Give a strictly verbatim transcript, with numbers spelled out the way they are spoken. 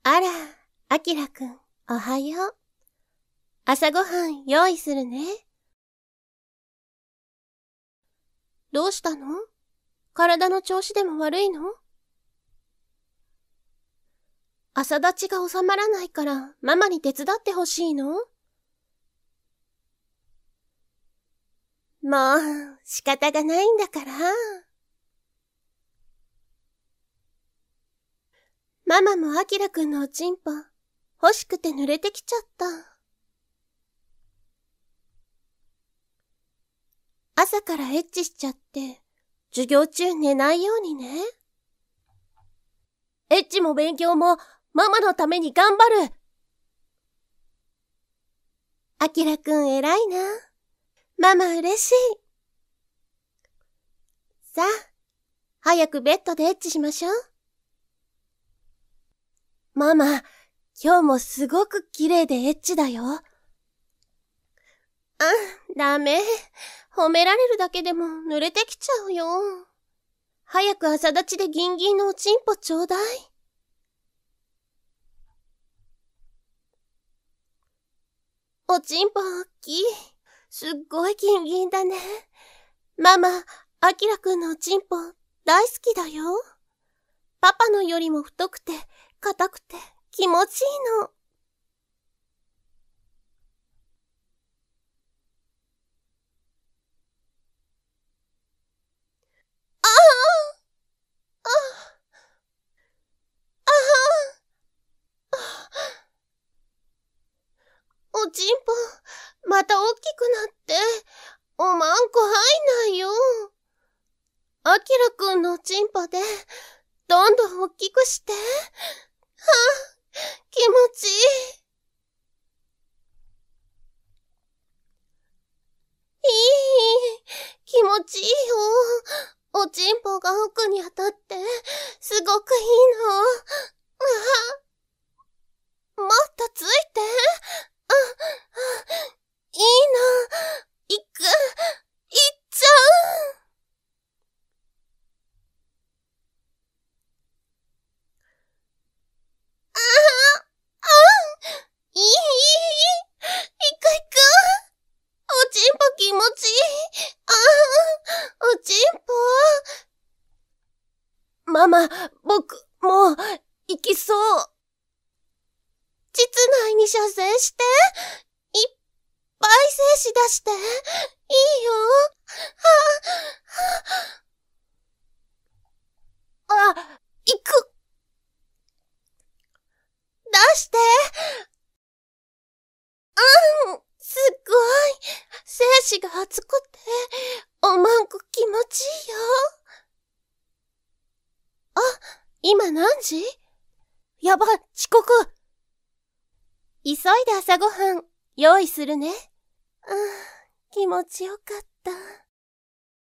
あら、あきらくん、おはよう。朝ごはん用意するね。どうしたの？体の調子でも悪いの？朝立ちが収まらないからママに手伝ってほしいの？もう仕方がないんだから。ママもあきらくんのおちんぽ欲しくて濡れてきちゃった。朝からエッチしちゃって授業中寝ないようにね。エッチも勉強もママのために頑張る。あきらくん偉いな。ママ嬉しい。さあ、早くベッドでエッチしましょう。ママ、今日もすごく綺麗でエッチだよ。あ、ダメ。褒められるだけでも濡れてきちゃうよ。早く朝立ちでギンギンのおちんぽちょうだい。おちんぽ大きい。すっごいギンギンだね。ママ、あきらくんのおちんぽ大好きだよ。パパのよりも太くて硬くて気持ちいいの。ああ、ああ、ああ。おちんぽ、また大きくなって、おまんこ入んないよ。あきらくんのおちんぽで、どんどん大きくして。はあ、気持ちいい。いい、気持ちいいよ。おちんぽが奥に当たって、すごくいいの。あ、もっとついて。あ、いいな。いく、いっちゃう。ああ、あ、いい、いい、いくいく。おちんぽ気持ちいい。ああ、おちんぽ。ママ、僕、もう、行きそう。膣内に射精して、いっぱい精子出して、いいよ。はあ、あ、行く。出して。うん、すっごい。精子が熱くて、おまんこ気持ちいいよ。あ、今何時？やば、遅刻。急いで朝ごはん用意するね。うん、気持ちよかった。